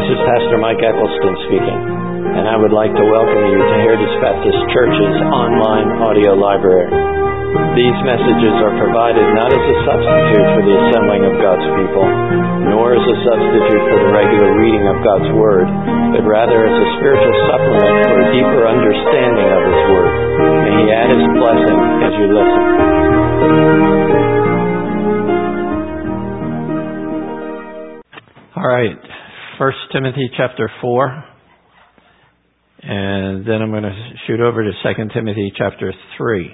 This is Pastor Mike Eccleston speaking, and I would like to welcome you to Heritage Baptist Church's online audio library. These messages are provided not as a substitute for the assembling of God's people, nor as a substitute for the regular reading of God's Word, but rather as a spiritual supplement for a deeper understanding of His Word. May He add His blessing as you listen. All right. 1 Timothy chapter 4, and then I'm going to shoot over to 2 Timothy chapter 3.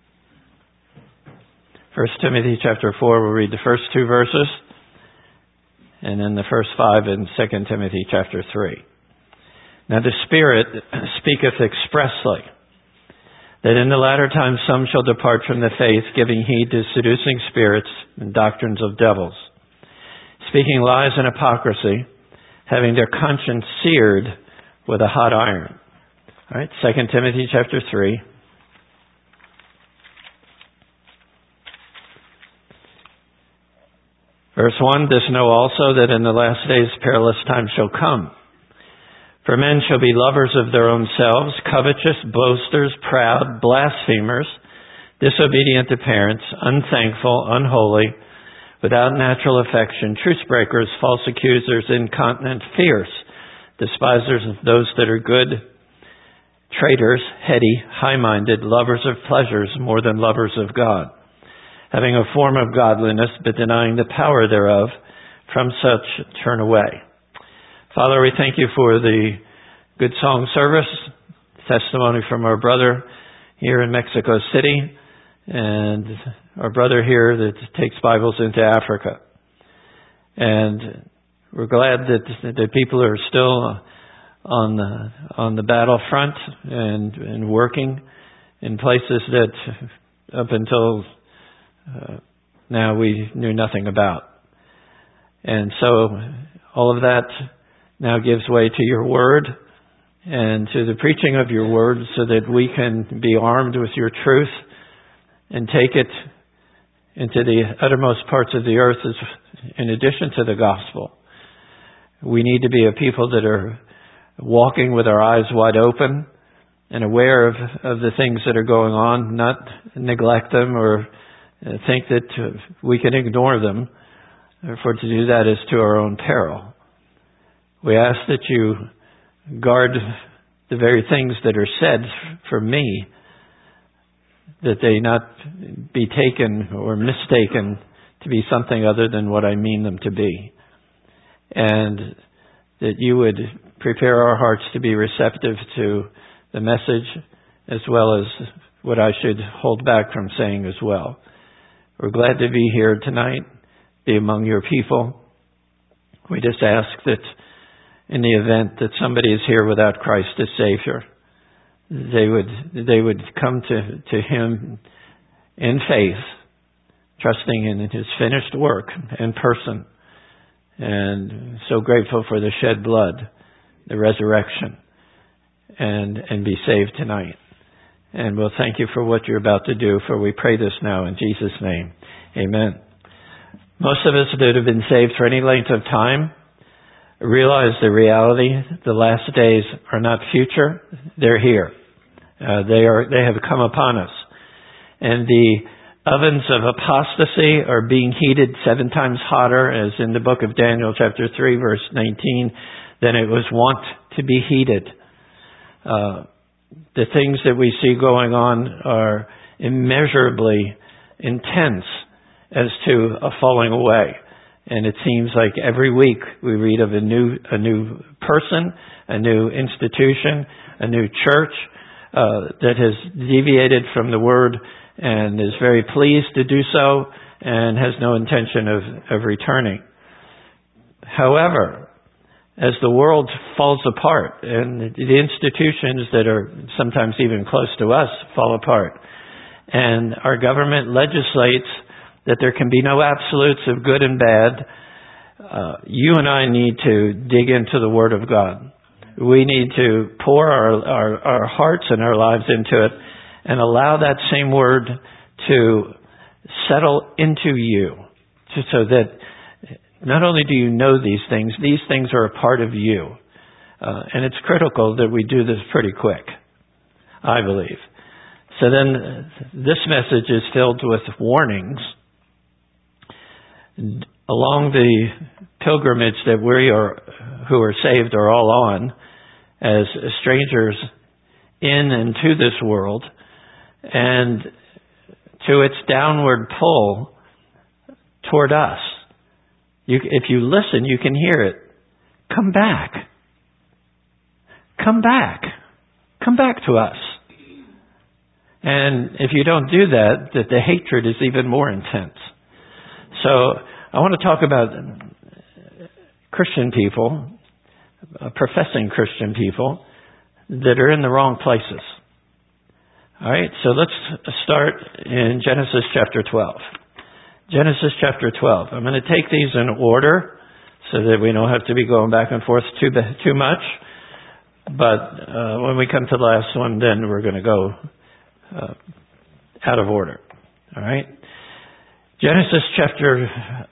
1 Timothy chapter 4, we'll read the first two verses, and then the first 5 in 2 Timothy chapter 3. Now the Spirit speaketh expressly, that in the latter times some shall depart from the faith, giving heed to seducing spirits and doctrines of devils, speaking lies and hypocrisy, having their conscience seared with a hot iron. All right, 2 Timothy chapter 3. Verse 1, this know also that in the last days perilous times shall come. For men shall be lovers of their own selves, covetous, boasters, proud, blasphemers, disobedient to parents, unthankful, unholy, without natural affection, truce breakers, false accusers, incontinent, fierce, despisers of those that are good, traitors, heady, high-minded, lovers of pleasures more than lovers of God, having a form of godliness, but denying the power thereof. From such turn away. Father, we thank you for the good song service, testimony from our brother here in Mexico City, and our brother here that takes Bibles into Africa. And we're glad that the people are still on the battlefront and working in places that up until now we knew nothing about. And so all of that now gives way to your word and to the preaching of your word, so that we can be armed with your truth and take it into the uttermost parts of the earth in addition to the gospel. We need to be a people that are walking with our eyes wide open and aware of the things that are going on, not neglect them or think that we can ignore them, for to do that is to our own peril. We ask that you guard the very things that are said for me, that they not be taken or mistaken to be something other than what I mean them to be. And that you would prepare our hearts to be receptive to the message, as well as what I should hold back from saying as well. We're glad to be here tonight, be among your people. We just ask that in the event that somebody is here without Christ as Savior, they would come to Him in faith, trusting in His finished work in person, and so grateful for the shed blood, the resurrection, and be saved tonight. And we'll thank you for what you're about to do, for we pray this now in Jesus' name. Amen. Most of us that have been saved for any length of time realize the reality. The last days are not future, they're here. They have come upon us. And the ovens of apostasy are being heated 7 times hotter, as in the book of Daniel chapter 3 verse 19, than it was wont to be heated. The things that we see going on are immeasurably intense as to a falling away. And it seems like every week we read of a new person, a new institution, a new church that has deviated from the word and is very pleased to do so and has no intention of returning. However, as the world falls apart and the institutions that are sometimes even close to us fall apart, and our government legislates that there can be no absolutes of good and bad, you and I need to dig into the Word of God. We need to pour our hearts and our lives into it and allow that same Word to settle into you, so that not only do you know these things are a part of you. And it's critical that we do this pretty quick, I believe. So then this message is filled with warnings along the pilgrimage that who are saved are all on as strangers in and to this world, and to its downward pull toward us. If you listen, you can hear it. Come back. Come back. Come back to us. And if you don't do that, the hatred is even more intense. So I want to talk about Christian people, professing Christian people, that are in the wrong places. All right, so let's start in Genesis chapter 12. Genesis chapter 12. I'm going to take these in order so that we don't have to be going back and forth too much. But when we come to the last one, then we're going to go out of order. All right? Genesis chapter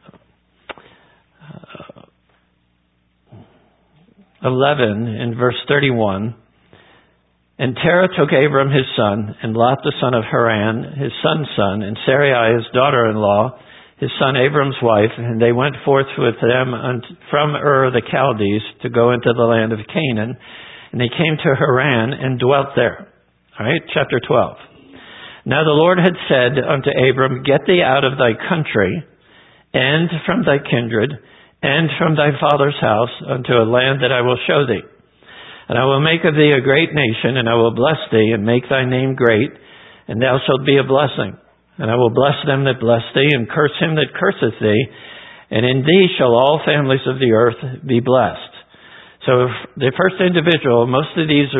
11 in verse 31. And Terah took Abram his son, and Lot the son of Haran, his son's son, and Sarai his daughter-in-law, his son Abram's wife, and they went forth with them from Ur the Chaldees to go into the land of Canaan. And they came to Haran and dwelt there. All right, chapter 12. Now the Lord had said unto Abram, Get thee out of thy country, and from thy kindred, and from thy father's house, unto a land that I will show thee. And I will make of thee a great nation, and I will bless thee, and make thy name great, and thou shalt be a blessing. And I will bless them that bless thee, and curse him that curseth thee, and in thee shall all families of the earth be blessed. So the first individual, almost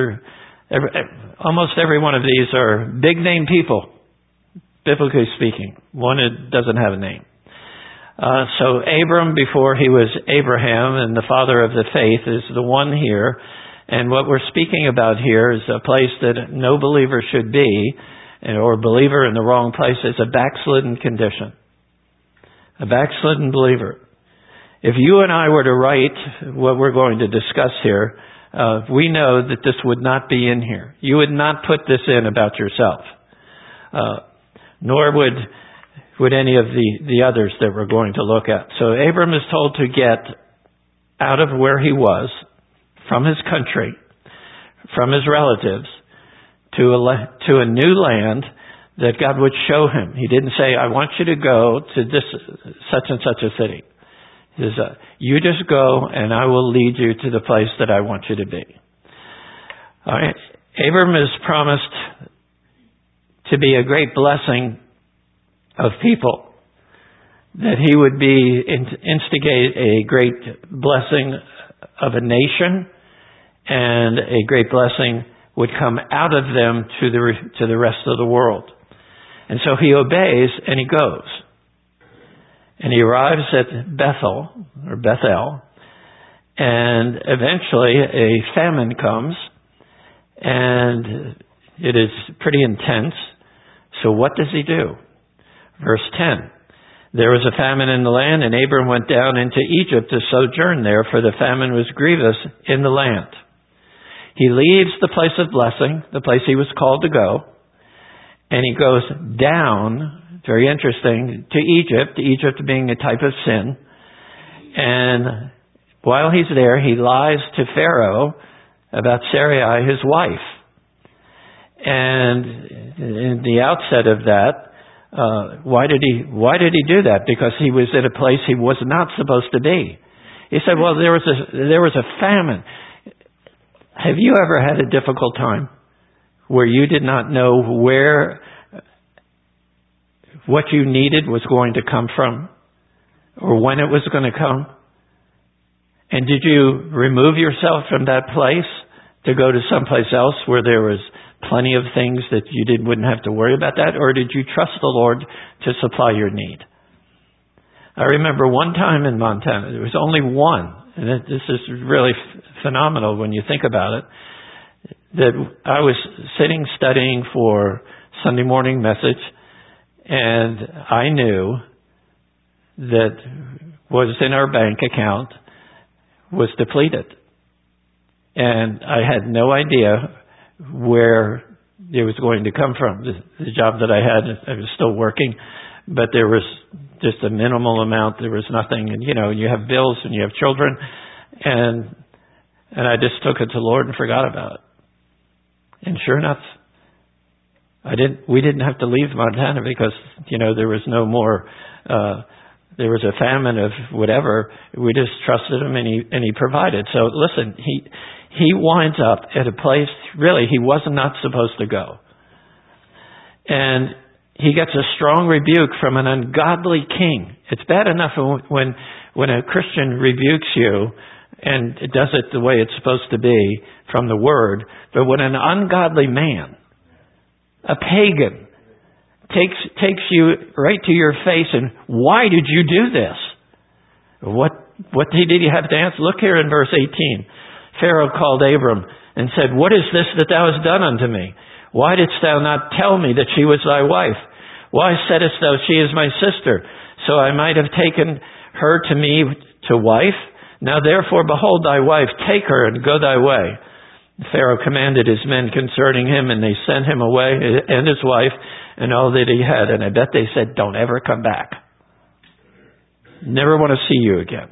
every one of these are big name people, biblically speaking. One that doesn't have a name. So Abram, before he was Abraham and the father of the faith, is the one here. And what we're speaking about here is a place that no believer should be, or believer in the wrong place. It's a backslidden condition. A backslidden believer. If you and I were to write what we're going to discuss here, we know that this would not be in here. You would not put this in about yourself. Nor would any of the others that we're going to look at. So Abram is told to get out of where he was, from his country, from his relatives, to a new land that God would show him. He didn't say, I want you to go to this such and such a city. He says, you just go and I will lead you to the place that I want you to be. All right. Abram is promised to be a great blessing of people, that he would instigate a great blessing of a nation, and a great blessing would come out of them to the rest of the world. And so he obeys and he goes. And he arrives at Bethel, and eventually a famine comes, and it is pretty intense. So what does he do? Verse 10. There was a famine in the land, and Abram went down into Egypt to sojourn there, for the famine was grievous in the land. He leaves the place of blessing, the place he was called to go, and he goes down, very interesting, to Egypt being a type of sin. And while he's there, he lies to Pharaoh about Sarai, his wife. And in the outset of that, why did he do that? Because he was at a place he was not supposed to be. He said, well, there was a famine. Have you ever had a difficult time where you did not know what you needed was going to come from, or when it was going to come? And did you remove yourself from that place to go to someplace else where there was plenty of things that you wouldn't have to worry about that? Or did you trust the Lord to supply your need? I remember one time in Montana, there was only one, and this is really phenomenal when you think about it, that I was sitting studying for Sunday morning message, and I knew that was in our bank account was depleted. And I had no idea where it was going to come from. The job that I had, I was still working, but there was just a minimal amount. There was nothing. And, you have bills and you have children. And I just took it to the Lord and forgot about it. And sure enough, we didn't have to leave Montana because, there was no more, there was a famine of whatever. We just trusted him and he provided. So listen, he winds up at a place, really, he was not supposed to go. And he gets a strong rebuke from an ungodly king. It's bad enough when a Christian rebukes you and does it the way it's supposed to be from the Word, but when an ungodly man, a pagan, takes you right to your face and, why did you do this? What did he have to answer? Look here in verse 18. Pharaoh called Abram and said, what is this that thou hast done unto me? Why didst thou not tell me that she was thy wife? Why saidst thou, she is my sister? So I might have taken her to me to wife. Now therefore, behold thy wife, take her and go thy way. Pharaoh commanded his men concerning him, and they sent him away, and his wife, and all that he had. And I bet they said, don't ever come back. Never want to see you again.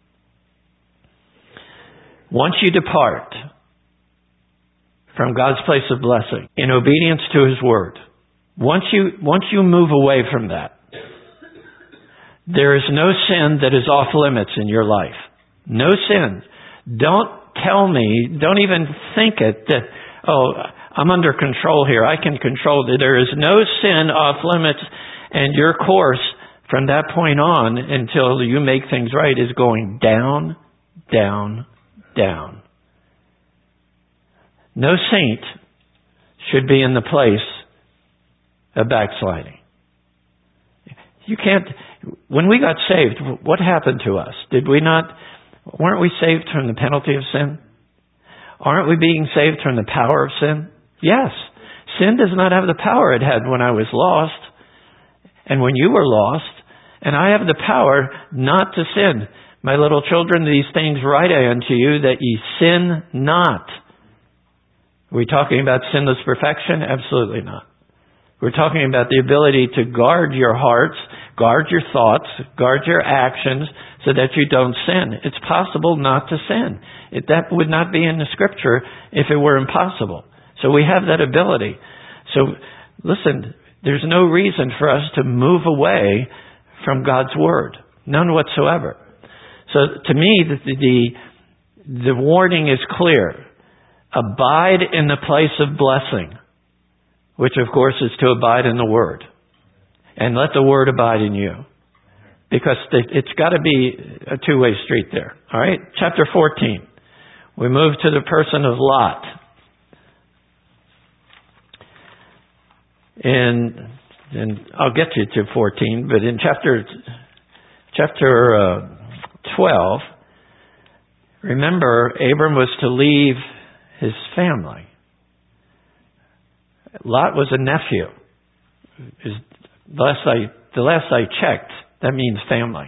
Once you depart from God's place of blessing in obedience to His Word, once you move away from that, there is no sin that is off limits in your life. No sin. Don't tell me, don't even think it that, I'm under control here. I can control it. There is no sin off limits, and your course from that point on until you make things right is going down, down, down. No saint should be in the place of backsliding. You can't. When we got saved, what happened to us? Weren't we saved from the penalty of sin? Aren't we being saved from the power of sin? Yes. Sin does not have the power it had when I was lost and when you were lost. And I have the power not to sin. My little children, these things write I unto you, that ye sin not. Are we talking about sinless perfection? Absolutely not. We're talking about the ability to guard your hearts, guard your thoughts, guard your actions, so that you don't sin. It's possible not to sin. That would not be in the Scripture if it were impossible. So we have that ability. So listen, there's no reason for us to move away from God's Word. None whatsoever. So to me, the warning is clear. Abide in the place of blessing, which of course is to abide in the Word. And let the Word abide in you. Because it's got to be a two-way street there. All right? Chapter 14. We move to the person of Lot. And I'll get you to 14, but in chapter 12, remember, Abram was to leave his family. Lot was a nephew. The last I checked, that means family.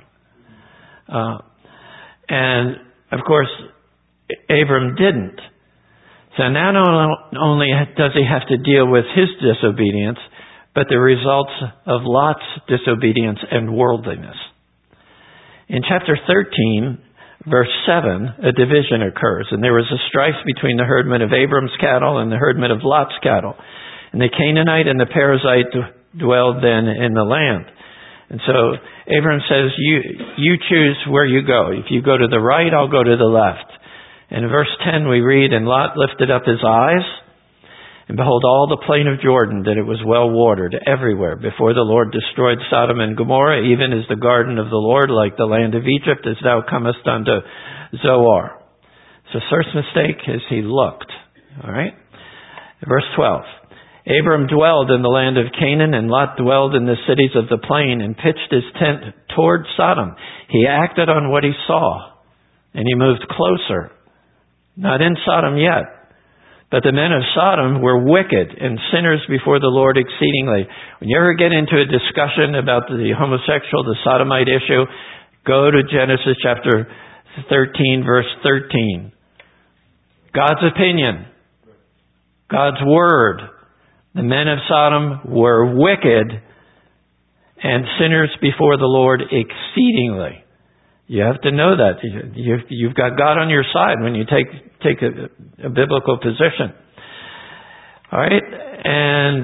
And, of course, Abram didn't. So not only does he have to deal with his disobedience, but the results of Lot's disobedience and worldliness. In chapter 13, verse 7, a division occurs, and there was a strife between the herdmen of Abram's cattle and the herdmen of Lot's cattle. And the Canaanite and the Perizzite dwelled then in the land. And so Abram says, you choose where you go. If you go to the right, I'll go to the left. And in verse 10 we read, and Lot lifted up his eyes, and behold, all the plain of Jordan, that it was well watered everywhere, before the Lord destroyed Sodom and Gomorrah, even as the garden of the Lord, like the land of Egypt, as thou comest unto Zoar. So first mistake is he looked. All right? Verse 12. Abram dwelled in the land of Canaan, and Lot dwelled in the cities of the plain, and pitched his tent toward Sodom. He acted on what he saw, and he moved closer. Not in Sodom yet. But the men of Sodom were wicked and sinners before the Lord exceedingly. When you ever get into a discussion about the homosexual, the sodomite issue, Go to Genesis chapter 13, verse 13. God's opinion. God's word. The men of Sodom were wicked and sinners before the Lord exceedingly. You have to know that. You've got God on your side when you take a biblical position. All right? And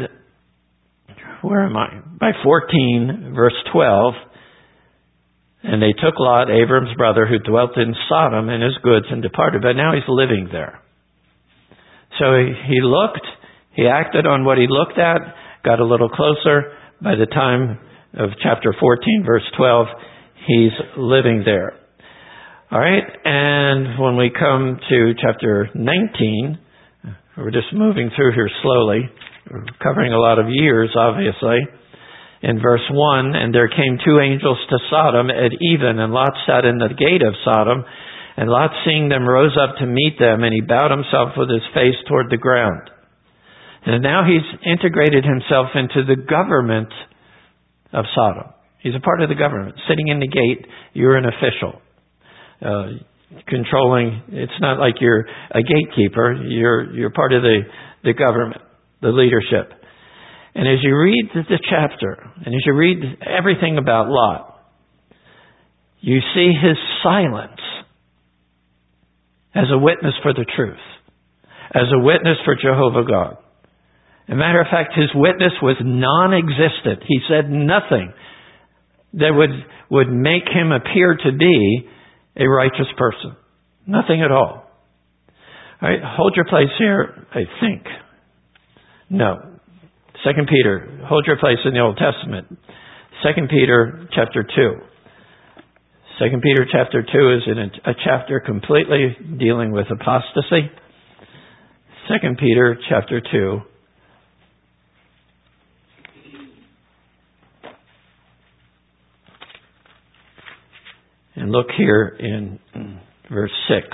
where am I? By 14, verse 12. And they took Lot, Abram's brother, who dwelt in Sodom, and his goods, and departed. But now he's living there. So he looked, he acted on what he looked at, got a little closer. By the time of chapter 14, verse 12, he's living there. All right, and when we come to chapter 19, we're just moving through here slowly. We're covering a lot of years, obviously. In verse 1, and there came two angels to Sodom at even, and Lot sat in the gate of Sodom. And Lot, seeing them, rose up to meet them, and he bowed himself with his face toward the ground. And now he's integrated himself into the government of Sodom. He's a part of the government. Sitting in the gate, you're an official. Controlling, it's not like you're a gatekeeper. You're part of the government, the leadership. And as you read the chapter, and as you read everything about Lot, you see his silence as a witness for the truth, as a witness for Jehovah God. As a matter of fact, his witness was non-existent. He said nothing that would make him appear to be a righteous person. Nothing at all. All right, hold your place here, I think. No. 2 Peter, hold your place in the Old Testament. 2 Peter chapter 2. 2 Peter chapter 2 is in a chapter completely dealing with apostasy. 2 Peter chapter 2. And look here in verse 6.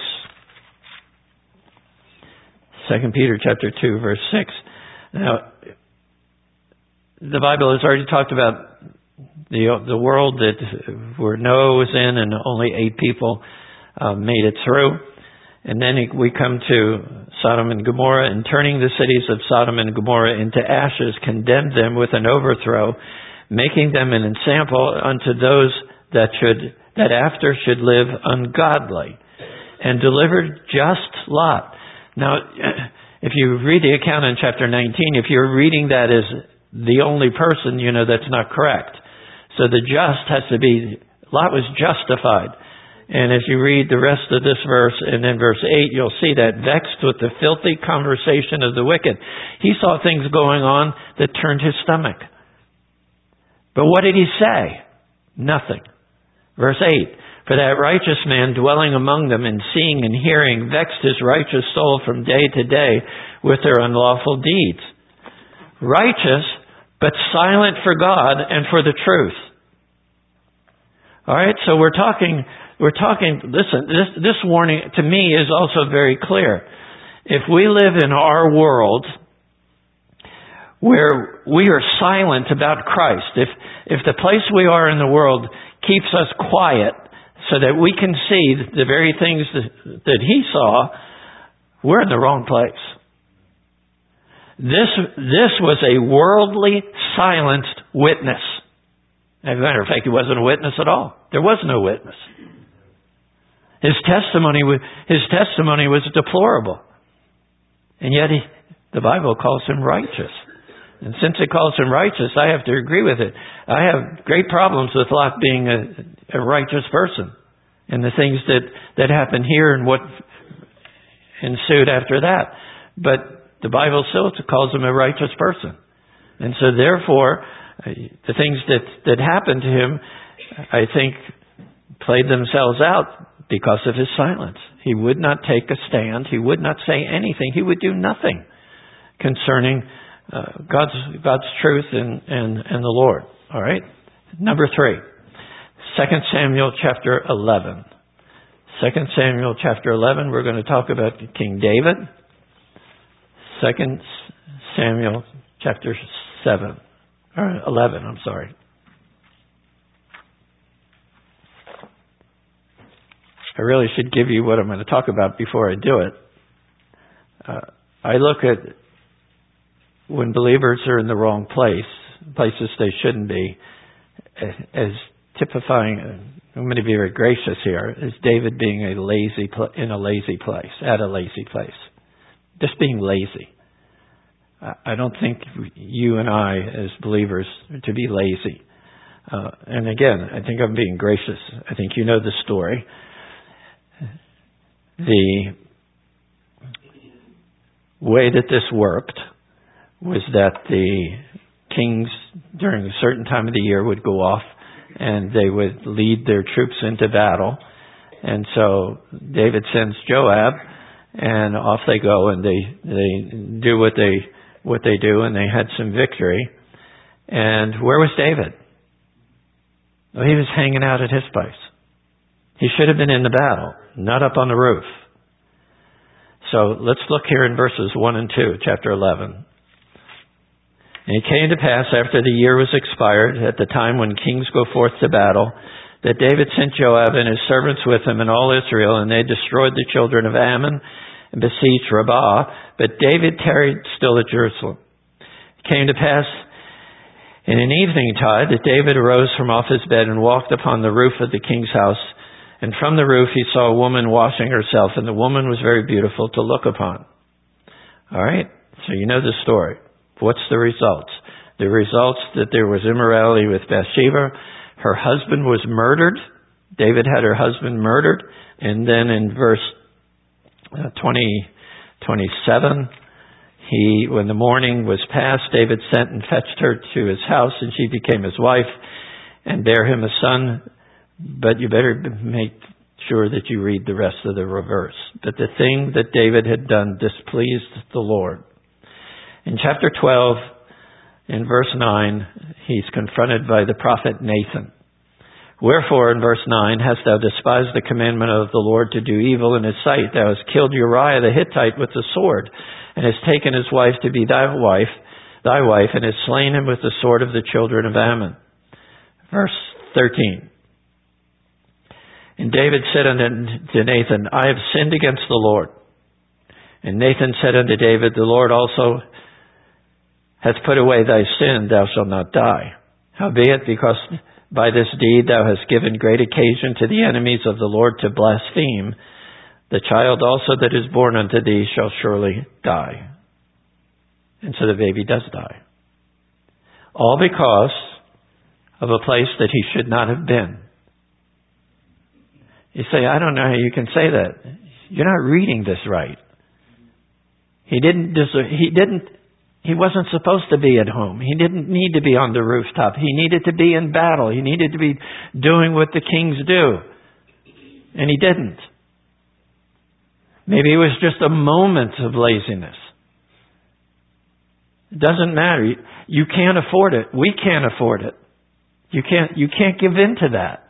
2 Peter chapter 2, verse 6. Now, the Bible has already talked about the world that where Noah was in, and only 8 people made it through. And then we come to Sodom and Gomorrah, and turning the cities of Sodom and Gomorrah into ashes, condemned them with an overthrow, making them an ensample unto those that after should live ungodly, and delivered just Lot. Now, if you read the account in chapter 19, if you're reading that as the only person, you know that's not correct. So the just has to be, Lot was justified. And as you read the rest of this verse, and then verse 8, you'll see that vexed with the filthy conversation of the wicked. He saw things going on that turned his stomach. But what did he say? Nothing. Verse 8, for that righteous man dwelling among them and seeing and hearing vexed his righteous soul from day to day with their unlawful deeds. Righteous, but silent for God and for the truth. All right, so we're talking, listen, this warning to me is also very clear. If we live in our world where we are silent about Christ, if the place we are in the world keeps us quiet so that we can see the very things that he saw, we're in the wrong place. This was a worldly, silenced witness. As a matter of fact, he wasn't a witness at all. There was no witness. His testimony was deplorable. And yet the Bible calls him righteous. And since it calls him righteous, I have to agree with it. I have great problems with Lot being a righteous person, and the things that happened here and what ensued after that. But the Bible still calls him a righteous person. And so therefore, the things that happened to him, I think, played themselves out because of his silence. He would not take a stand. He would not say anything. He would do nothing concerning God's truth and the Lord. All right? Number 3. 2 Samuel chapter 11. 2 Samuel chapter 11, we're going to talk about King David. 2 Samuel chapter 11, I'm sorry. I really should give you what I'm going to talk about before I do it. I look at when believers are in the wrong places they shouldn't be, as typifying, I'm going to be very gracious here, as David being in a lazy place. Just being lazy. I don't think you and I, as believers, are to be lazy. And again, I think I'm being gracious. I think you know the story. The way that this worked was that the kings, during a certain time of the year, would go off and they would lead their troops into battle. And so David sends Joab, and off they go, and they do what they do, and they had some victory. And where was David? Well, he was hanging out at his place. He should have been in the battle, not up on the roof. So let's look here in verses 1 and 2, chapter 11. And it came to pass after the year was expired, at the time when kings go forth to battle, that David sent Joab and his servants with him and all Israel, and they destroyed the children of Ammon and besieged Rabbah. But David tarried still at Jerusalem. It came to pass in an eventide that David arose from off his bed and walked upon the roof of the king's house. And from the roof he saw a woman washing herself, and the woman was very beautiful to look upon. All right? So you know the story. What's the results? The results that there was immorality with Bathsheba. Her husband was murdered. David had her husband murdered. And then in verse 27, when the morning was past, David sent and fetched her to his house, and she became his wife and bare him a son. But you better make sure that you read the rest of the verse. But the thing that David had done displeased the Lord. In chapter 12, in verse 9, he's confronted by the prophet Nathan. Wherefore, in verse 9, hast thou despised the commandment of the Lord to do evil in his sight? Thou hast killed Uriah the Hittite with the sword, and hast taken his wife to be thy wife, and hast slain him with the sword of the children of Ammon. Verse 13. And David said unto Nathan, I have sinned against the Lord. And Nathan said unto David, the Lord also hath put away thy sin, thou shalt not die. Howbeit, because by this deed thou hast given great occasion to the enemies of the Lord to blaspheme, the child also that is born unto thee shall surely die. And so the baby does die. All because of a place that he should not have been. You say, I don't know how you can say that. You're not reading this right. He wasn't supposed to be at home. He didn't need to be on the rooftop. He needed to be in battle. He needed to be doing what the kings do. And he didn't. Maybe it was just a moment of laziness. It doesn't matter. You can't afford it. We can't afford it. You can't give in to that.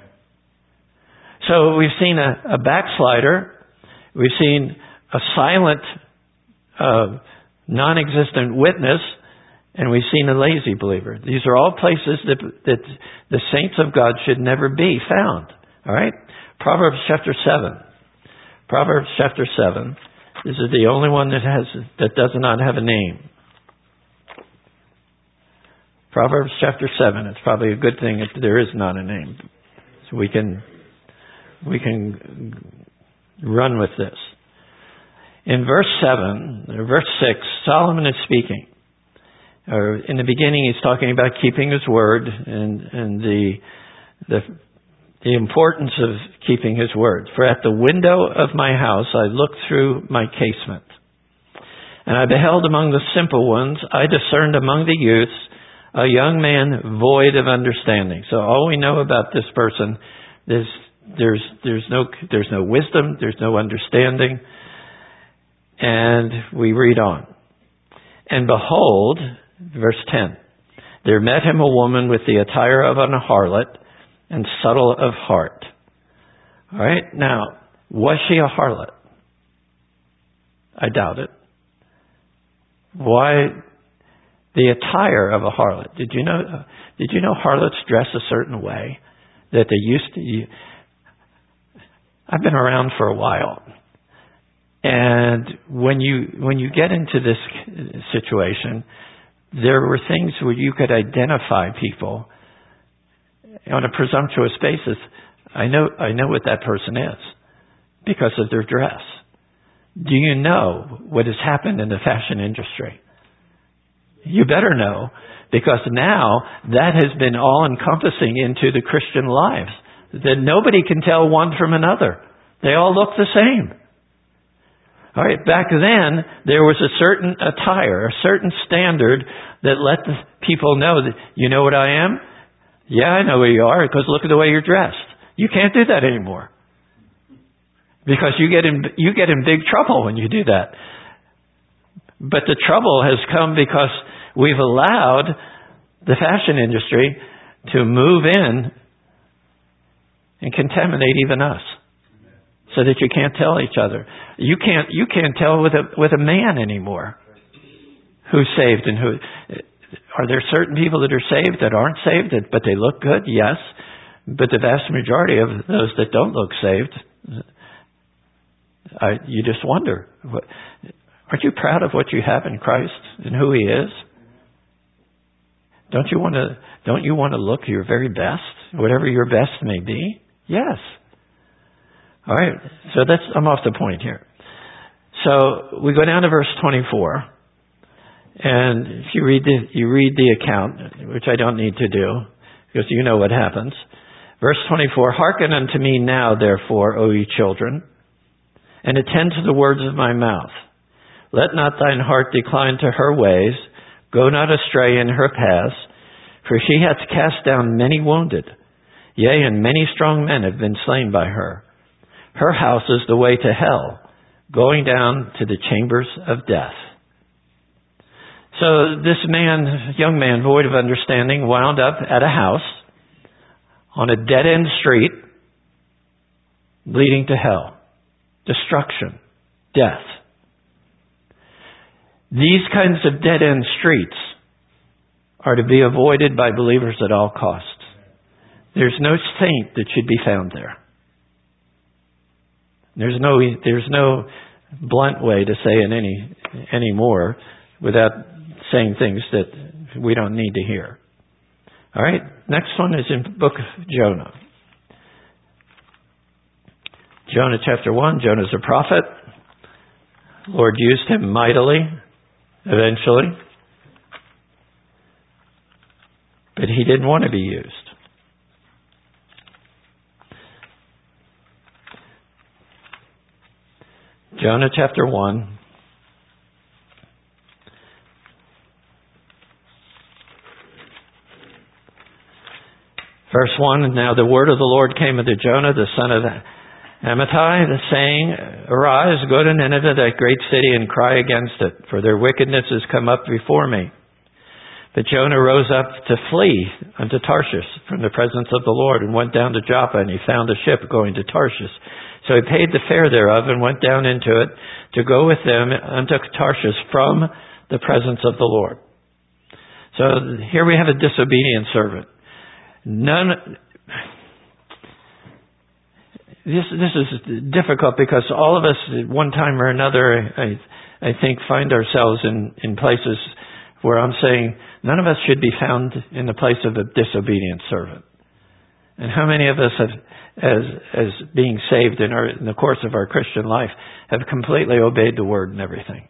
So we've seen a backslider. We've seen a silent, non-existent witness, and we've seen a lazy believer. These are all places that the saints of God should never be found. All right? Proverbs chapter 7. Proverbs chapter 7. This is the only one that does not have a name. Proverbs chapter 7. It's probably a good thing if there is not a name. So we can run with this. In verse 6, Solomon is speaking. In the beginning, he's talking about keeping his word and the importance of keeping his word. For at the window of my house I looked through my casement, and I beheld among the simple ones, I discerned among the youths a young man void of understanding. So all we know about this person is there's no wisdom, there's no understanding. And we read on. And behold, verse 10, there met him a woman with the attire of an harlot and subtle of heart. All right, now, was she a harlot? I doubt it. Why the attire of a harlot? Did you know harlots dress a certain way? That they used to... I've been around for a while. And when you get into this situation, there were things where you could identify people on a presumptuous basis. I know what that person is because of their dress. Do you know what has happened in the fashion industry? You better know, because now that has been all-encompassing into the Christian lives, that nobody can tell one from another. They all look the same. All right, back then, there was a certain attire, a certain standard that let the people know that, you know what I am? Yeah, I know who you are, because look at the way you're dressed. You can't do that anymore. Because you get in big trouble when you do that. But the trouble has come because we've allowed the fashion industry to move in and contaminate even us, so that you can't tell each other. You can't tell with a man anymore who's saved and who. Are there certain people that are saved that aren't saved, but they look good? Yes. But the vast majority of those that don't look saved, you just wonder, aren't you proud of what you have in Christ and who He is? Don't you want to look your very best, whatever your best may be? Yes. All right. So I'm off the point here. So we go down to verse 24, and if you read the account, which I don't need to do, because you know what happens. Verse 24, hearken unto me now, therefore, O ye children, and attend to the words of my mouth. Let not thine heart decline to her ways. Go not astray in her paths. For she hath cast down many wounded. Yea, and many strong men have been slain by her. Her house is the way to hell, going down to the chambers of death. So this young man, void of understanding, wound up at a house on a dead-end street leading to hell. Destruction. Death. These kinds of dead-end streets are to be avoided by believers at all costs. There's no saint that should be found there. There's no blunt way to say it any more without saying things that we don't need to hear. All right, next one is in the book of Jonah. Jonah chapter 1, Jonah's a prophet. Lord used him mightily, eventually. But he didn't want to be used. Jonah chapter 1. Verse 1, now the word of the Lord came unto Jonah, the son of Amittai, saying, arise, go to Nineveh, that great city, and cry against it, for their wickedness has come up before me. But Jonah rose up to flee unto Tarshish from the presence of the Lord, and went down to Joppa, and he found a ship going to Tarshish. So he paid the fare thereof, and went down into it to go with them unto Tarshish from the presence of the Lord. So here we have a disobedient servant. This is difficult because all of us at one time or another, I think, find ourselves in places where I'm saying none of us should be found in the place of a disobedient servant. And how many of us have, as being saved in the course of our Christian life, have completely obeyed the word and everything?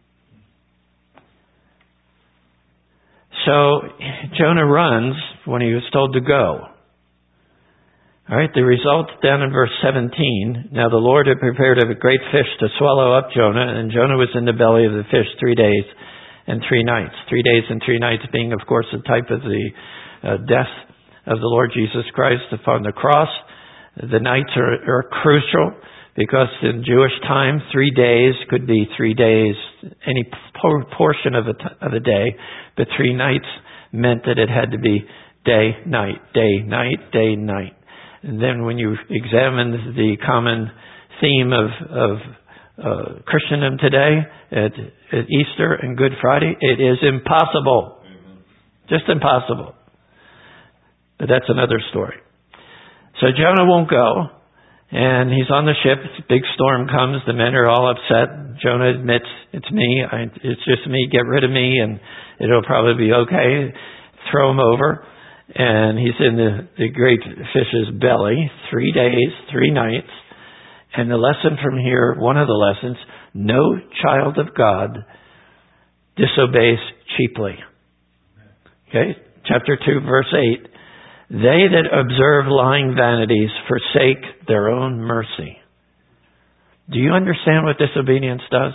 So Jonah runs when he was told to go. All right, the result down in verse 17. Now the Lord had prepared a great fish to swallow up Jonah, and Jonah was in the belly of the fish 3 days and 3 nights. 3 days and 3 nights being, of course, a type of the death of the Lord Jesus Christ upon the cross. The nights are crucial because in Jewish time, 3 days could be 3 days, any portion of a day, but 3 nights meant that it had to be day, night, day, night, day, night. And then when you examine the common theme of Christendom today at Easter and Good Friday, it is impossible. Just impossible. But that's another story. So Jonah won't go. And he's on the ship. Big storm comes. The men are all upset. Jonah admits, it's me. It's just me. Get rid of me and it'll probably be okay. Throw him over. And he's in the great fish's belly, 3 days, 3 nights. And the lesson from here, one of the lessons, no child of God disobeys cheaply. Okay? Chapter 2, verse 8. They that observe lying vanities forsake their own mercy. Do you understand what disobedience does?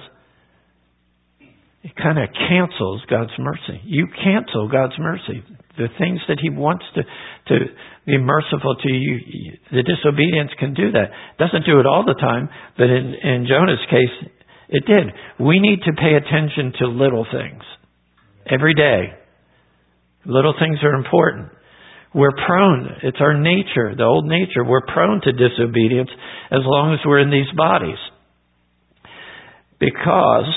It kind of cancels God's mercy. You cancel God's mercy. The things that He wants to be merciful to you, the disobedience can do that. Doesn't do it all the time, but in Jonah's case, it did. We need to pay attention to little things every day. Little things are important. We're prone, it's our nature, the old nature, we're prone to disobedience as long as we're in these bodies. Because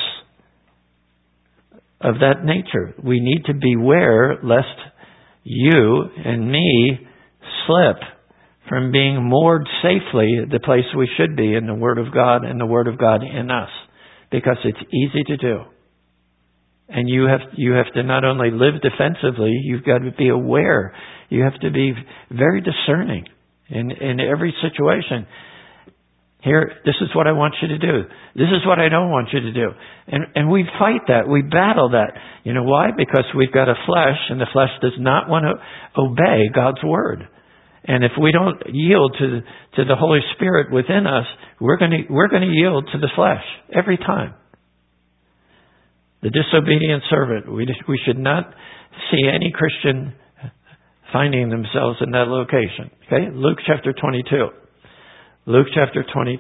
of that nature, we need to beware lest you and me slip from being moored safely at the place we should be in the Word of God and the Word of God in us. Because it's easy to do. And you have to not only live defensively, you've got to be aware. You have to be very discerning in every situation. Here, this is what I want you to do. This is what I don't want you to do. And we fight that. We battle that. You know why? Because we've got a flesh, and the flesh does not want to obey God's Word. And if we don't yield to the Holy Spirit within us, we're going to yield to the flesh every time. The disobedient servant. We should not see any Christian finding themselves in that location. Okay? Luke chapter 22. Luke chapter 22.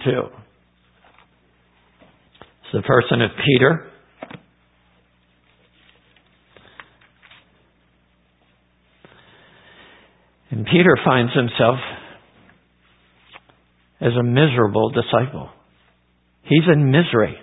It's the person of Peter. And Peter finds himself as a miserable disciple. He's in misery.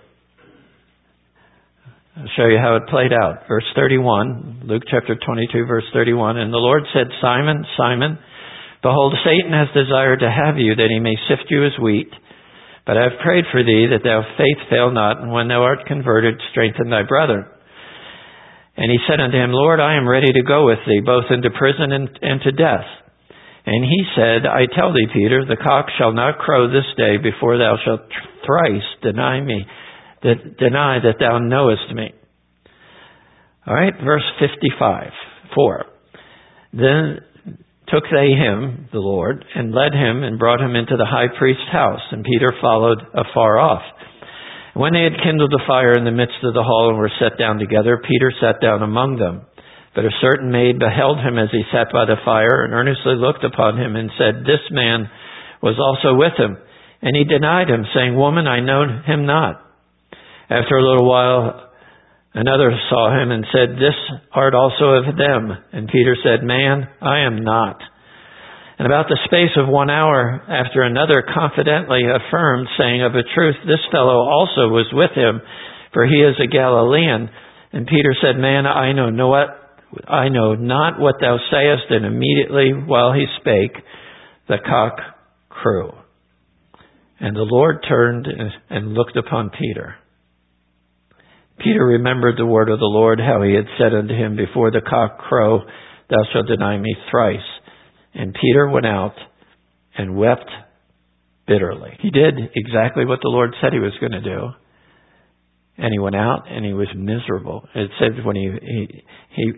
I'll show you how it played out. Verse 31, Luke chapter 22, verse 31. And the Lord said, Simon, Simon, behold, Satan has desired to have you, that he may sift you as wheat. But I have prayed for thee, that thou faith fail not, and when thou art converted, strengthen thy brethren. And he said unto him, Lord, I am ready to go with thee, both into prison and to death. And he said, I tell thee, Peter, the cock shall not crow this day before thou shalt thrice deny that thou knowest me. All right, verse 55, 4. Then took they him, the Lord, and led him and brought him into the high priest's house, and Peter followed afar off. When they had kindled a fire in the midst of the hall and were set down together, Peter sat down among them. But a certain maid beheld him as he sat by the fire, and earnestly looked upon him, and said, This man was also with him. And he denied him, saying, Woman, I know him not. After a little while, another saw him and said, This art also of them. And Peter said, Man, I am not. And about the space of 1 hour after, another confidently affirmed, saying, Of a truth, this fellow also was with him, for he is a Galilean. And Peter said, Man, I know not what thou sayest. And immediately while he spake, the cock crew. And the Lord turned and looked upon Peter. Peter remembered the word of the Lord, how he had said unto him, Before the cock crow, thou shalt deny me thrice. And Peter went out and wept bitterly. He did exactly what the Lord said he was going to do. And he went out and he was miserable. It said when he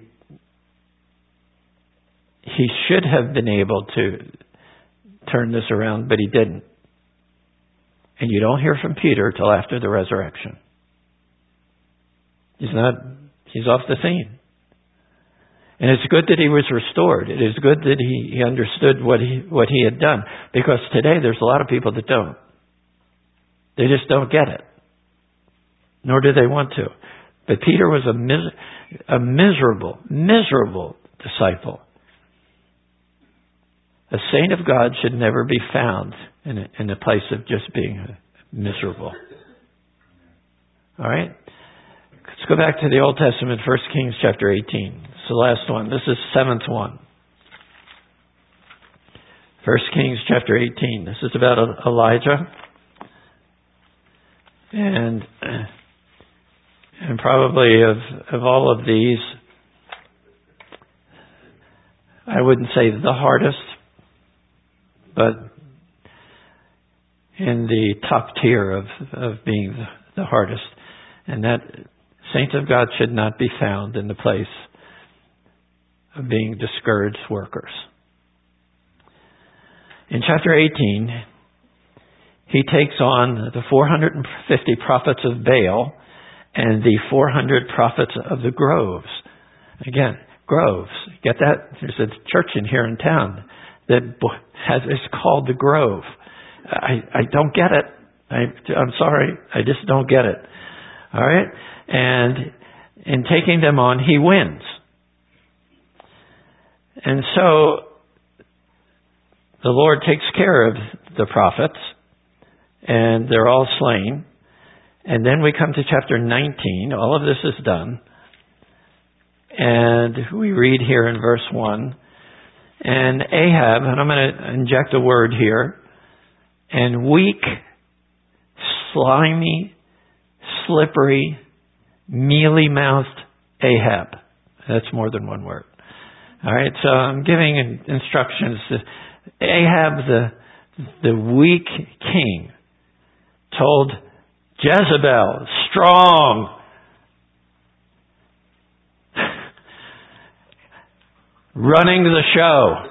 should have been able to turn this around, but he didn't. And you don't hear from Peter till after the resurrection. He's off the scene. And it's good that he was restored. It is good that he understood what he had done. Because today there's a lot of people that don't. They just don't get it. Nor do they want to. But Peter was a miserable disciple. A saint of God should never be found in a place of just being miserable. All right? Let's go back to the Old Testament, 1 Kings chapter 18. It's the last one. This is the 7th one. 1 Kings chapter 18. This is about Elijah. And probably of all of these, I wouldn't say the hardest, but in the top tier of being the hardest. And that saints of God should not be found in the place of being discouraged workers. In chapter 18, he takes on the 450 prophets of Baal and the 400 prophets of the groves. Again, groves. Get that? There's a church in here in town that is called the Grove. I don't get it. I'm sorry. I just don't get it. All right? And in taking them on, he wins. And so the Lord takes care of the prophets, and they're all slain. And then we come to chapter 19. All of this is done. And we read here in verse 1, and Ahab, and I'm going to inject a word here, and weak, slimy, slippery, mealy-mouthed Ahab. That's more than one word. All right, so I'm giving instructions. Ahab, the weak king, told Jezebel, strong, running the show.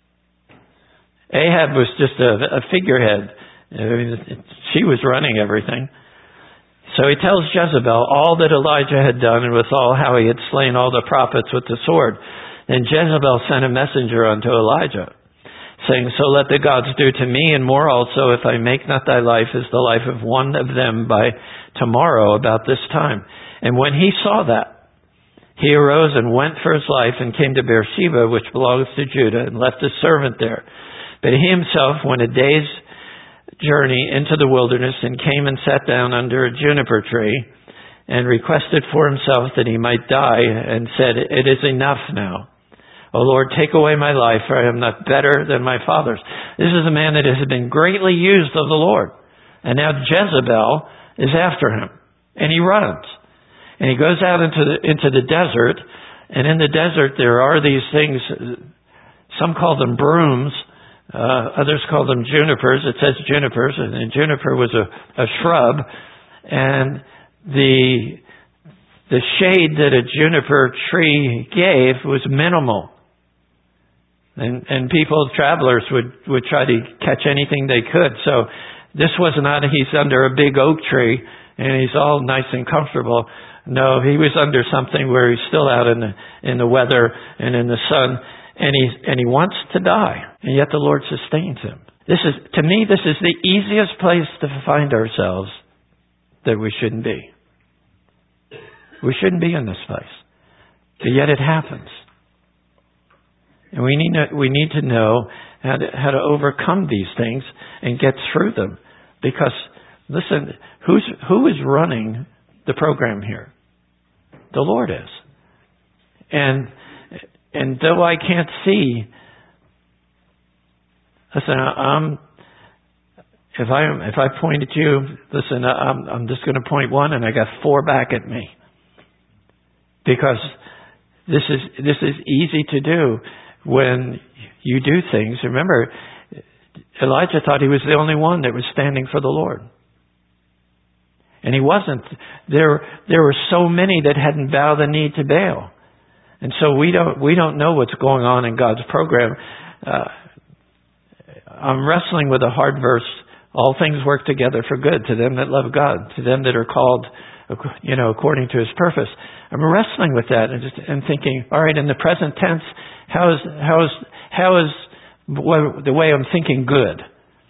Ahab was just a figurehead. I mean, she was running everything. So he tells Jezebel all that Elijah had done and with all how he had slain all the prophets with the sword. Then Jezebel sent a messenger unto Elijah, saying, so let the gods do to me and more also, if I make not thy life as the life of one of them by tomorrow about this time. And when he saw that, he arose and went for his life and came to Beersheba, which belongs to Judah, and left his servant there. But he himself went a day's journey into the wilderness and came and sat down under a juniper tree and requested for himself that he might die and said, it is enough now. O Lord, take away my life, for I am not better than my fathers. This is a man that has been greatly used of the Lord. And now Jezebel is after him. And he runs. And he goes out into the desert. And in the desert there are these things, some call them brooms, others call them junipers. It says junipers, and juniper was a shrub. And the shade that a juniper tree gave was minimal. And people, travelers, would try to catch anything they could. So this was not, he's under a big oak tree and he's all nice and comfortable. No, he was under something where he's still out in the weather and in the sun, and he wants to die. And yet the Lord sustains him. To me, this is the easiest place to find ourselves that we shouldn't be. We shouldn't be in this place. But yet it happens. And we need to know how to overcome these things and get through them. Because, listen, who is running the program here? The Lord is. And though I can't see, listen, if I point at you, listen, I'm just going to point one, and I got four back at me. Because this is easy to do when you do things. Remember, Elijah thought he was the only one that was standing for the Lord. And he wasn't. There were so many that hadn't bowed the knee to Baal. And so we don't know what's going on in God's program. I'm wrestling with a hard verse. All things work together for good to them that love God, to them that are called, according to His purpose. I'm wrestling with that and thinking, all right, in the present tense, how is the way I'm thinking good?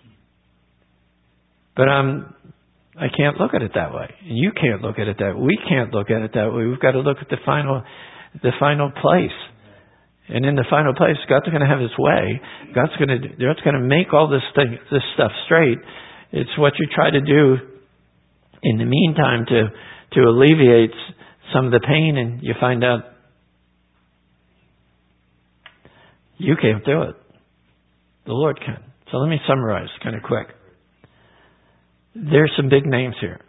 But I can't look at it that way. You can't look at it that way. We can't look at it that way. We've got to look at the final place. And in the final place, God's going to have His way. God's going to make all this stuff straight. It's what you try to do in the meantime to alleviate some of the pain, and you find out you can't do it. The Lord can. So let me summarize kind of quick. There's some big names here.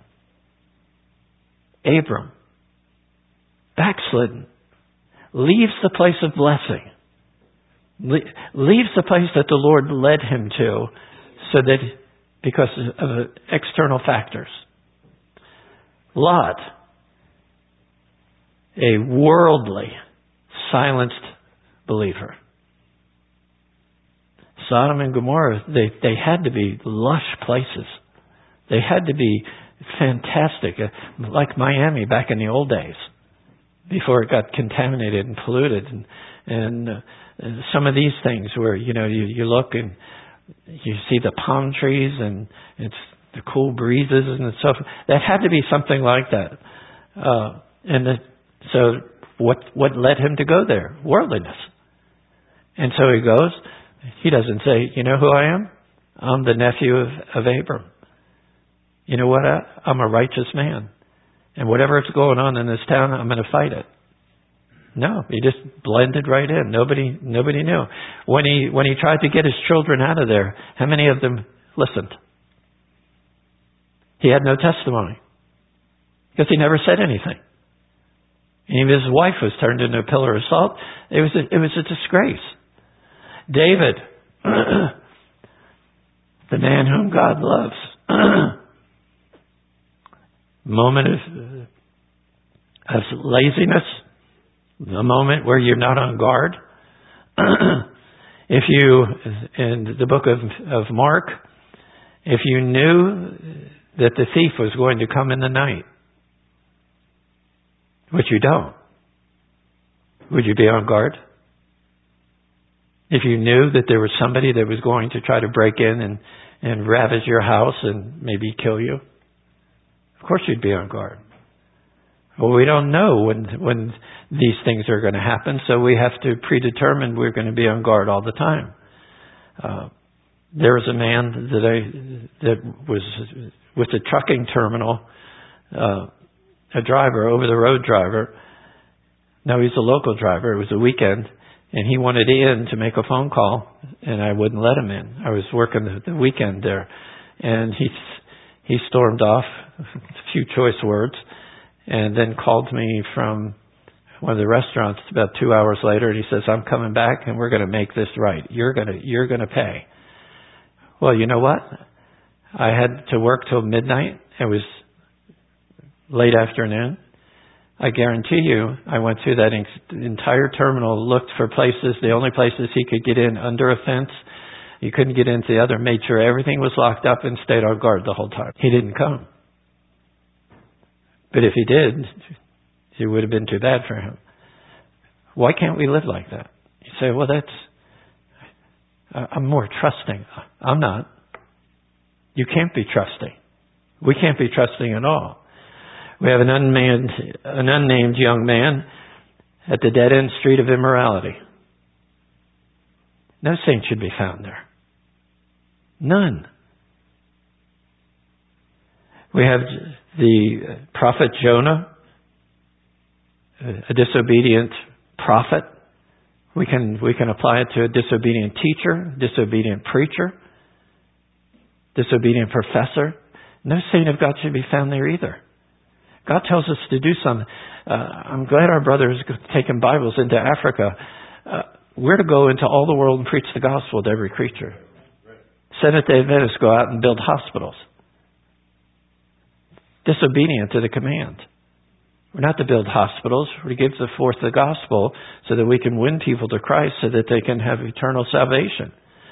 Abram, backslidden, leaves the place of blessing, leaves the place that the Lord led him to, so that because of external factors. Lot, a worldly, silenced believer. Sodom and Gomorrah, they had to be lush places. They had to be fantastic, like Miami back in the old days, before it got contaminated and polluted. And some of these things where, you look and you see the palm trees and it's the cool breezes and stuff. That had to be something like that. So what led him to go there? Worldliness. And so he goes. He doesn't say, you know who I am? I'm the nephew of Abram. You know what? I'm a righteous man. And whatever's going on in this town, I'm going to fight it. No, he just blended right in. Nobody knew. When he tried to get his children out of there, how many of them listened? He had no testimony because he never said anything. And even his wife was turned into a pillar of salt. It was a disgrace. David, the man whom God loves, moment of laziness, a moment where you're not on guard. If you, in the book of Mark, if you knew that the thief was going to come in the night, which you don't, would you be on guard? If you knew that there was somebody that was going to try to break in and ravage your house and maybe kill you, of course you'd be on guard. Well, we don't know when these things are going to happen, so we have to predetermine we're going to be on guard all the time. There was a man that was with the trucking terminal, a driver, over-the-road driver. No, he's a local driver. It was a weekend, and he wanted in to make a phone call, and I wouldn't let him in. I was working the weekend there, and he stormed off, a few choice words, and then called me from one of the restaurants about 2 hours later, and he says, I'm coming back, and we're going to make this right. You're going to pay. Well, you know what? I had to work till midnight. It was late afternoon. I guarantee you, I went through that entire terminal, looked for places, the only places he could get in under a fence. He couldn't get into the other, made sure everything was locked up and stayed on guard the whole time. He didn't come. But if he did, it would have been too bad for him. Why can't we live like that? You say, well, I'm more trusting. I'm not. You can't be trusting. We can't be trusting at all. We have an unnamed young man at the dead end street of immorality. No saint should be found there. None. We have the prophet Jonah, a disobedient prophet. We can apply it to a disobedient teacher, disobedient preacher, disobedient professor. No saint of God should be found there either. God tells us to do something. I'm glad our brother has taken Bibles into Africa. We're to go into all the world and preach the gospel to every creature. Seventh-day Adventists go out and build hospitals. Disobedient to the command. We're not to build hospitals. We're to give forth the gospel so that we can win people to Christ so that they can have eternal salvation.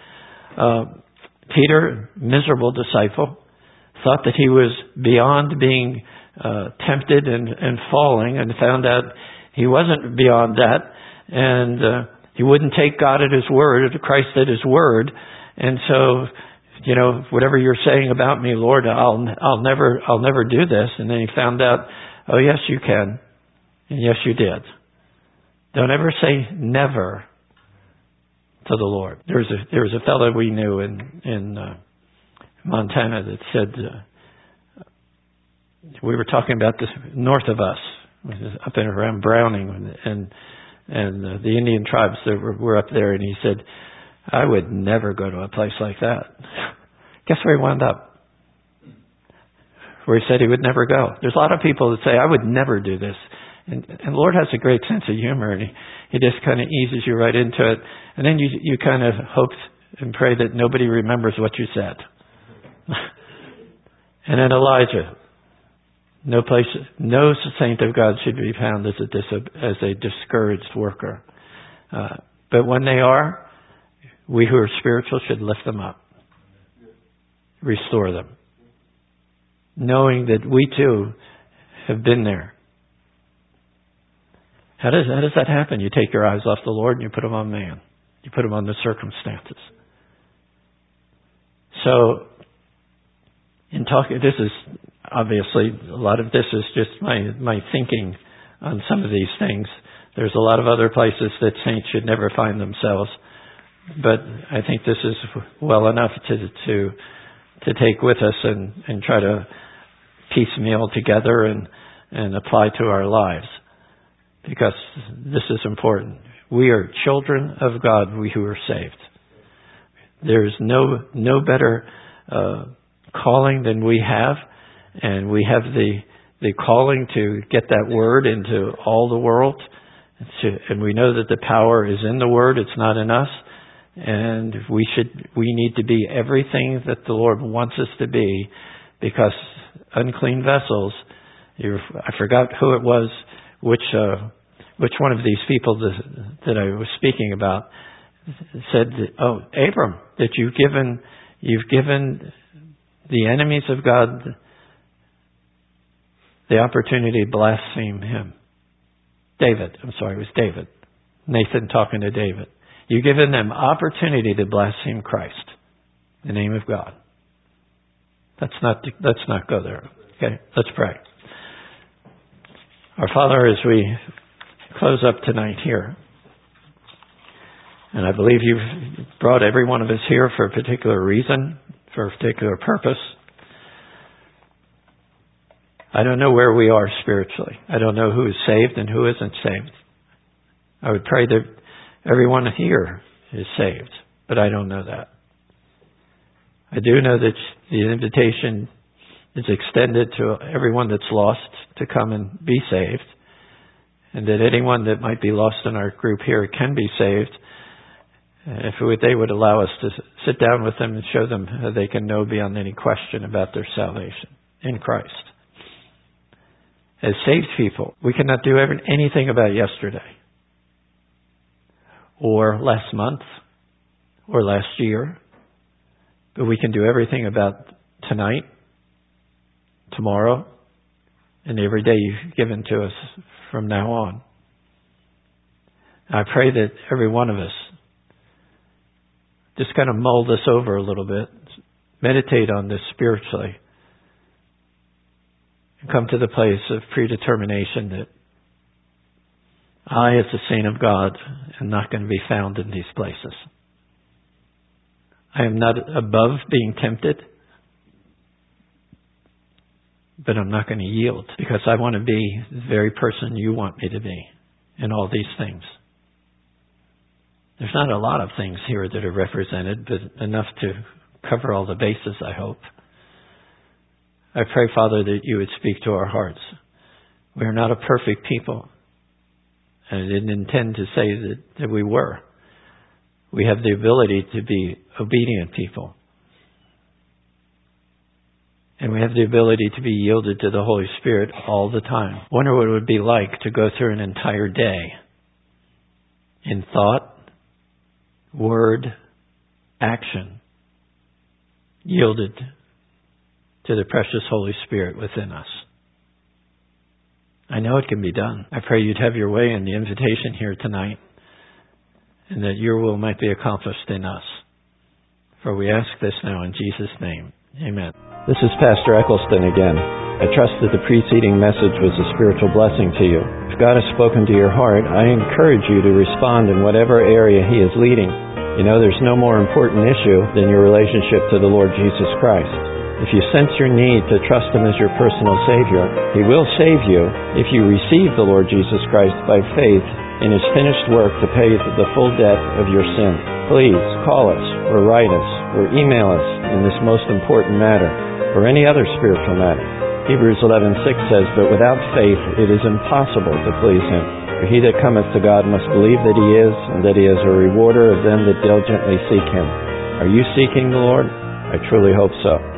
Peter, miserable disciple, thought that he was beyond being tempted and falling, and found out he wasn't beyond that, and he wouldn't take God at His word, Christ at His word, and so, whatever you're saying about me, Lord, I'll never do this. And then he found out, oh yes, you can, and yes, you did. Don't ever say never to the Lord. There was a fellow we knew in Montana that said. We were talking about this north of us, up and around Browning, and the Indian tribes that were up there. And he said, I would never go to a place like that. Guess where he wound up? Where he said he would never go. There's a lot of people that say, I would never do this. And the Lord has a great sense of humor, and he just kind of eases you right into it. And then you kind of hope and pray that nobody remembers what you said. And then Elijah. No saint of God should be found as a discouraged worker. But when they are, we who are spiritual should lift them up. Restore them. Knowing that we too have been there. How does that happen? You take your eyes off the Lord and you put them on man. You put them on the circumstances. So, in talking, this is obviously, a lot of this is just my thinking on some of these things. There's a lot of other places that saints should never find themselves. But I think this is well enough to take with us and try to piecemeal together and apply to our lives. Because this is important. We are children of God, we who are saved. There's no better calling than we have, and we have the calling to get that word into all the world. And we know that the power is in the word, it's not in us. And we need to be everything that the Lord wants us to be, because unclean vessels, I forgot who it was, which one of these people that I was speaking about said, "Oh, Abram, that you've given the enemies of God the opportunity to blaspheme him." It was David. Nathan talking to David. You've given them opportunity to blaspheme Christ, the name of God. Let's not go there. Okay, let's pray. Our Father, as we close up tonight here, and I believe you've brought every one of us here for a particular reason, for a particular purpose. I don't know where we are spiritually. I don't know who is saved and who isn't saved. I would pray that everyone here is saved, but I don't know that. I do know that the invitation is extended to everyone that's lost to come and be saved, and that anyone that might be lost in our group here can be saved if they would allow us to sit down with them and show them how they can know beyond any question about their salvation in Christ. As saved people, we cannot do anything about yesterday, or last month, or last year, but we can do everything about tonight, tomorrow, and every day you've given to us from now on. I pray that every one of us just kind of mull this over a little bit, meditate on this spiritually, and come to the place of predetermination that I, as a saint of God, am not going to be found in these places. I am not above being tempted, but I'm not going to yield, because I want to be the very person you want me to be in all these things. There's not a lot of things here that are represented, but enough to cover all the bases, I hope. I pray, Father, that you would speak to our hearts. We are not a perfect people, and I didn't intend to say that we were. We have the ability to be obedient people. And we have the ability to be yielded to the Holy Spirit all the time. I wonder what it would be like to go through an entire day in thought, word, action, yielded to the precious Holy Spirit within us. I know it can be done. I pray you'd have your way in the invitation here tonight, and that your will might be accomplished in us. For we ask this now in Jesus' name. Amen. This is Pastor Eccleston again. I trust that the preceding message was a spiritual blessing to you. If God has spoken to your heart, I encourage you to respond in whatever area He is leading. You know, there's no more important issue than your relationship to the Lord Jesus Christ. If you sense your need to trust Him as your personal Savior, He will save you if you receive the Lord Jesus Christ by faith in His finished work to pay the full debt of your sin. Please call us or write us or email us in this most important matter or any other spiritual matter. Hebrews 11:6 says, "But without faith it is impossible to please Him. For he that cometh to God must believe that He is, and that He is a rewarder of them that diligently seek Him." Are you seeking the Lord? I truly hope so.